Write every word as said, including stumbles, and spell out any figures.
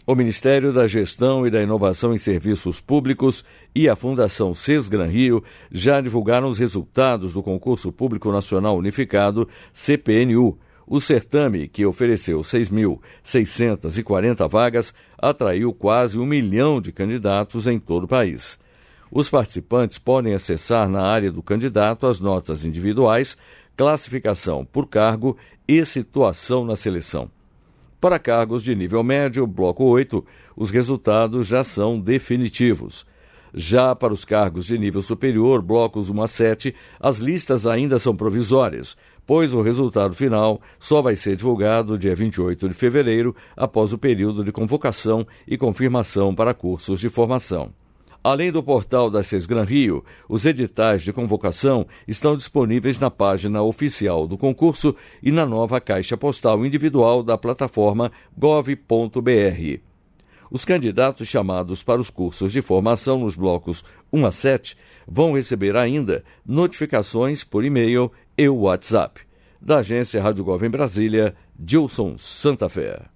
O Ministério da Gestão e da Inovação em Serviços Públicos e a Fundação Sesgran Rio já divulgaram os resultados do Concurso Público Nacional Unificado, C P N U. O certame, que ofereceu seis mil seiscentas e quarenta vagas, atraiu quase um milhão de candidatos em todo o país. Os participantes podem acessar na área do candidato as notas individuais, classificação por cargo e situação na seleção. Para cargos de nível médio, bloco oito, os resultados já são definitivos. Já para os cargos de nível superior, blocos um a sete, as listas ainda são provisórias, pois o resultado final só vai ser divulgado dia vinte e oito de fevereiro, após o período de convocação e confirmação para cursos de formação. Além do portal da Sesgran Rio, os editais de convocação estão disponíveis na página oficial do concurso e na nova caixa postal individual da plataforma gov ponto br. Os candidatos chamados para os cursos de formação nos blocos um a sete vão receber ainda notificações por e-mail e WhatsApp. Da agência Rádio Gov em Brasília, Gilson Santa Fé.